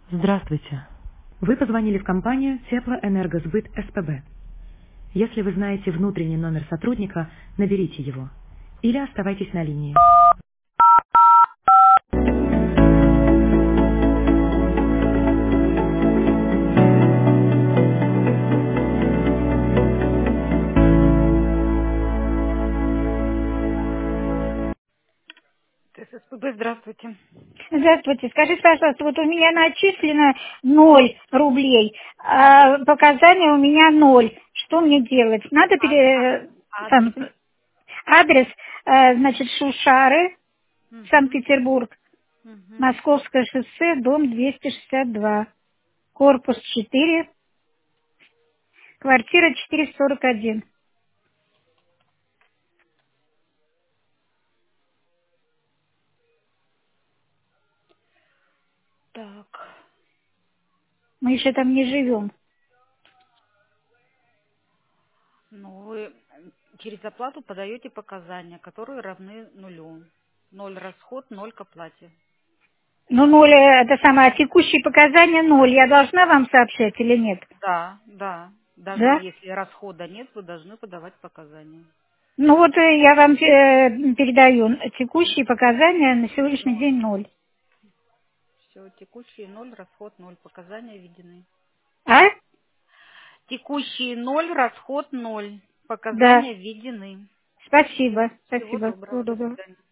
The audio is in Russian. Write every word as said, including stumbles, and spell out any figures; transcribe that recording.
Здравствуйте. Вы позвонили в компанию Теплоэнергосбыт СПБ. Если вы знаете внутренний номер сотрудника, наберите его. Или оставайтесь на линии. ТССПБ, здравствуйте. Здравствуйте. Скажите, пожалуйста, вот у меня начислено ноль рублей, а показания у меня ноль. Что мне делать? Надо А- а- пере... адрес? сам- адрес, э, значит, Шушары, Мгм, Санкт-Петербург, мгм. Московское шоссе, дом двести шестьдесят два, корпус четыре, квартира четыреста сорок один. Так, Мы еще там не живем. ну вы через оплату подаете показания, которые равны нулю. Ноль расход, ноль к оплате. Ну, ноль, э, это самое, текущие показания ноль. Я должна вам сообщать или нет? Да, да. Даже Да? если расхода нет, вы должны подавать показания. Ну вот э, я вам э, передаю текущие показания на сегодняшний Ноль. день ноль. Все, текущие ноль, расход ноль, показания введены. А? Текущие ноль, расход ноль. Да. Показания введены. Спасибо. Всего Спасибо. Всего доброго, до доброго. свидания.